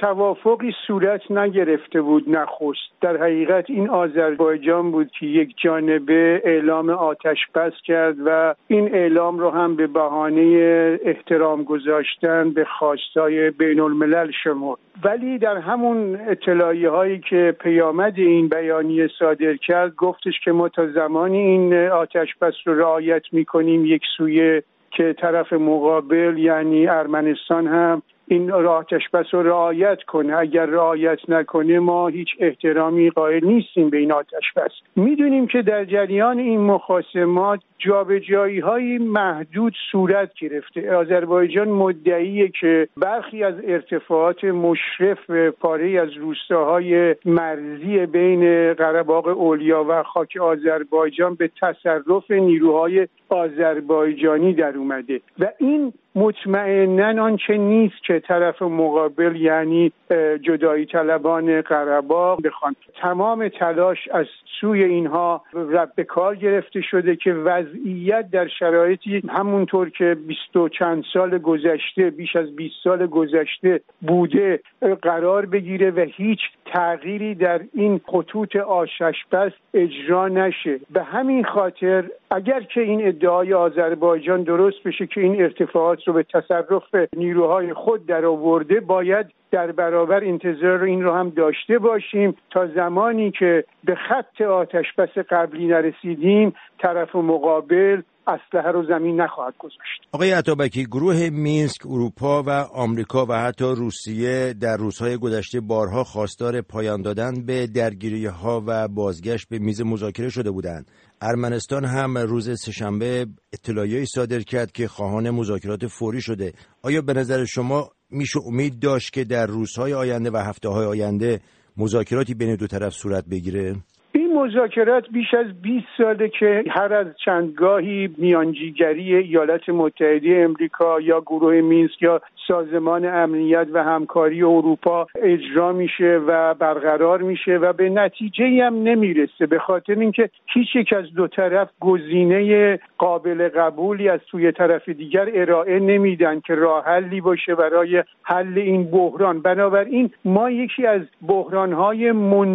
توافقی صورت نگرفته بود نخست. در حقیقت این آذربایجان بود که یک جانبه اعلام آتش بس کرد و این اعلام رو هم به بهانه احترام گذاشتن به خواستای بین الملل شمرد. ولی در همون اطلاعیه هایی که پیامد این بیانیه صادر کرد گفتش که ما تا زمانی این آتش بس رو رعایت میکنیم یک سویه که طرف مقابل یعنی ارمنستان هم این آتش بس رو رعایت کنه. اگر رعایت نکنه ما هیچ احترامی قائل نیستیم به این آتش بس. میدونیم که در جریان این مخاصمات جابجایی‌های محدود صورت گرفته. آذربایجان مدعیه که برخی از ارتفاعات مشرف به پاره از روستاهای مرزی بین قره‌باغ علیا و خاک آذربایجان به تصرف نیروهای آذربایجانی در اومده و این مطمئناً آنچه نیست که طرف مقابل یعنی جدایی طلبان قره‌باغ بخوان. تمام تلاش از سوی اینها به کار گرفته شده که وضعیت در شرایطی همونطور که 20 و چند سال گذشته بیش از 20 سال گذشته بوده قرار بگیره و هیچ تغییری در این خطوط آتش بس اجرا نشه. به همین خاطر اگر که این ادعای آذربایجان درست بشه که این ارتفاعات رو به تصرف نیروهای خود در آورده، باید در برابر انتظار این رو هم داشته باشیم تا زمانی که به خط آتش بس قبلی نرسیدیم طرف مقابل اسلحه رو زمین نخواهد گذاشت. آقای عطابکی، گروه مینسک، اروپا و آمریکا و حتی روسیه در روزهای گذشته بارها خواستار پایان دادن به درگیری‌ها و بازگشت به میز مذاکره شده بودند. ارمنستان هم روز سه‌شنبه اطلاعیه‌ای صادر کرد که خواهان مذاکرات فوری شده. آیا به نظر شما میشه امید داشت که در روزهای آینده و هفته‌های آینده مذاکراتی بین دو طرف صورت بگیره؟ این مذاکرات بیش از 20 ساله که هر از چندگاهی میانجیگری ایالات متحده امریکا یا گروه مینسک یا سازمان امنیت و همکاری اروپا اجرا میشه و برقرار میشه و به نتیجه‌ای هم نمیرسه، به خاطر اینکه هیچ یک از دو طرف گزینه قابل قبولی از سوی طرف دیگر ارائه نمیدن که راه حلی باشه برای حل این بحران. بنابراین ما یکی از بحران‌های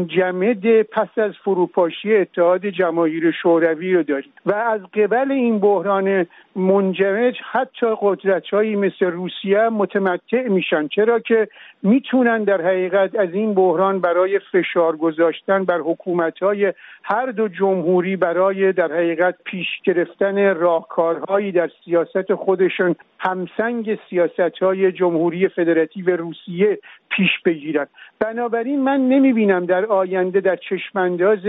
منجمد پس از فروپاشی اتحاد جماهیر شوروی رو داریم و از قبل این بحران منجمد حتی قدرت‌هایی مثل روسیه متمتع میشن، چرا که میتونن در حقیقت از این بحران برای فشار گذاشتن بر حکومت‌های هر دو جمهوری برای در حقیقت پیش گرفتن راهکارهایی در سیاست خودشون همسنگ سیاست‌های جمهوری فدراتیو روسیه پیش بگیرن. بنابراین من نمیبینم در آینده در چشمانداز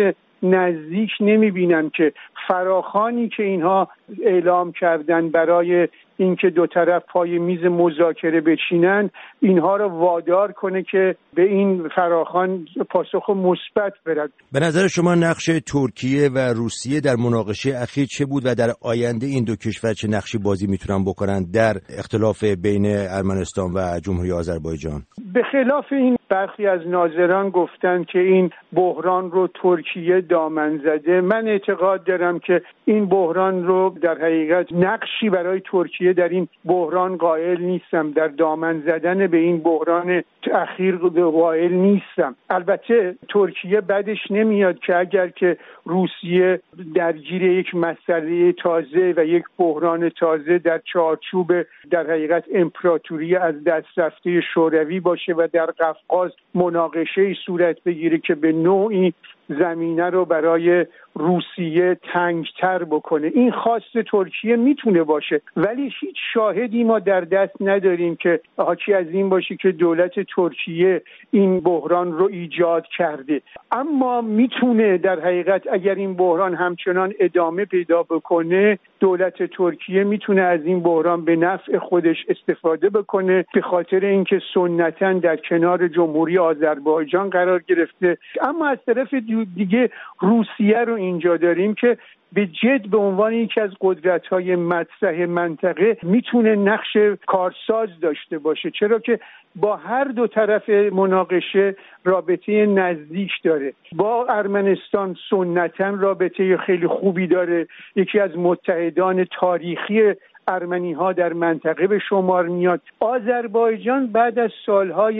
نزدیک نمیبینم که فراخوانی که اینها اعلام کردن برای اینکه دو طرف پای میز مذاکره بچینن اینها رو وادار کنه که به این فراخوان پاسخ مثبت برد. به نظر شما نقش ترکیه و روسیه در مناقشه اخیر چه بود و در آینده این دو کشور چه نقشی بازی میتونن بکنن در اختلاف بین ارمنستان و جمهوری آذربایجان؟ به خلاف این برخی از ناظران گفتن که این بحران رو ترکیه دامن زده. من اعتقاد دارم که این بحران رو در حقیقت نقشی برای ترکیه در این بحران قائل نیستم، در دامن زدن به این بحران اخیر قائل نیستم. البته ترکیه بدش نمیاد که اگر که روسیه درگیر یک مسئله تازه و یک بحران تازه در چارچوب در حقیقت امپراتوری از دست رفته شوروی باشه و در قفقاز مناقشه‌ای صورت بگیره که به نوعی زمینه رو برای روسیه تنگتر بکنه. این خواست ترکیه میتونه باشه، ولی هیچ شاهدی ما در دست نداریم که حاکی از این باشه که دولت ترکیه این بحران رو ایجاد کرده. اما میتونه در حقیقت اگر این بحران همچنان ادامه پیدا بکنه دولت ترکیه میتونه از این بحران به نفع خودش استفاده بکنه، به خاطر اینکه سنتاً در کنار جمهوری آذربایجان قرار گرفته. اما از طرف دیگه روسیه رو اینجا داریم که به جد به عنوان یکی از قدرت‌های مطرح منطقه میتونه نقش کارساز داشته باشه، چرا که با هر دو طرف مناقشه رابطه نزدیک داره. با ارمنستان سنتاً رابطه خیلی خوبی داره، یکی از متحدان تاریخی ارمنی‌ها در منطقه به شمار میاد. آذربایجان بعد از سالهای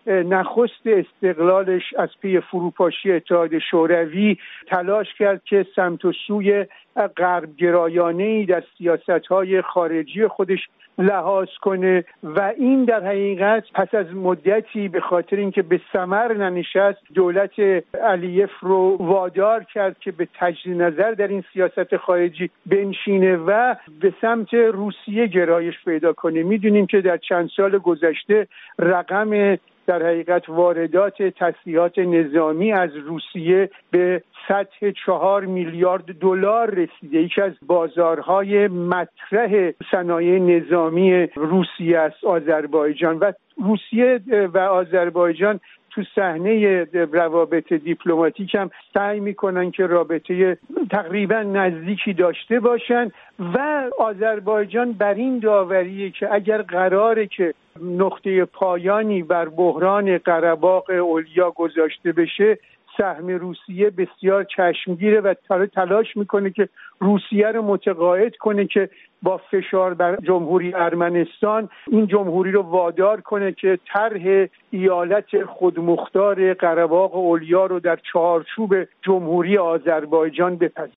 نخست استقلالش از پی فروپاشی اتحاد شوروی تلاش کرد که سمت و سوی غربگرایانه‌ای در سیاست‌های خارجی خودش لحاظ کنه و این در حقیقت پس از مدتی به خاطر اینکه به ثمر ننشست دولت علیف رو وادار کرد که به تجدید نظر در این سیاست خارجی بنشینه و به سمت روسیه گرایش پیدا کنه. میدونیم که در چند سال گذشته رقم در حقیقت واردات تسلیحات نظامی از روسیه به سطح 4 میلیارد دلار رسیده. یکی از بازارهای مطرح صنایع نظامی روسیه است آذربایجان و روسیه و آذربایجان تو صحنه روابط دیپلماتیک هم سعی میکنن که رابطه تقریبا نزدیکی داشته باشن و آذربایجان بر این داوریه که اگر قراره که نقطه پایانی بر بحران قره‌باغ علیا گذاشته بشه سهم روسیه بسیار چشمگیره و تلاش میکنه که روسیه رو متقاعد کنه که با فشار بر جمهوری ارمنستان این جمهوری رو وادار کنه که طرح ایالت خودمختار قره‌باغ علیا رو در چارچوب جمهوری آذربایجان بپذیره.